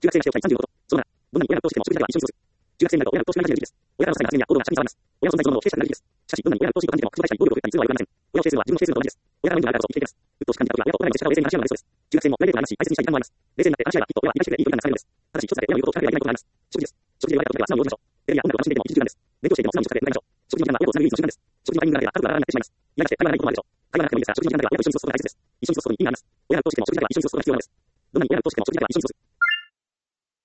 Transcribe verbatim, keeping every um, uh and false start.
中学生がしておきたいさんじゅうごこと。そのなな、どんなに親が投資しても食事だけは一緒に過ごす。中学生になると親の投資が大事です。親からの歳が発言や行動が社に伝わります。親の存在そのものを軽視したくなるべきです。しかし、どんなに親の投資を感じても、失敗したり、暴力を振るったりするのは良くありません。親を制するのは自分の制するのと同じです。親が何度もあるからこそ生きていけます。うっとうしく感じた時は、親と親に接した方が冷静に話し合うのがベストです。中学生もプライベートな話し、大切にしたい時間もあります。冷静になって話し合えば、きっと親は理解してくれ、いい距離感がつかめるのです。ただし、一つだけ親の言うことを聞かなければいけないことがあります。食事です。食事で言われたことだけは素直に応じましょう。テレビや音楽を楽しんでいても一時間です。勉強していても素直に使ってください。食事の時間は親とつなぐ唯一の時間です。食事のタイミングがなければ家族がバラバラになってしまいます。嫌がして会話がないこともあるでしょう。会話がなくてもいいですが、食事の時間だけは親と一緒に過ごすことが大切です。一緒に過ごすことに意味があります。親が投資しても食事だけは一緒に過ごすことが必要なのです。どんなに親が投資しても食事だけは一緒に過ごす。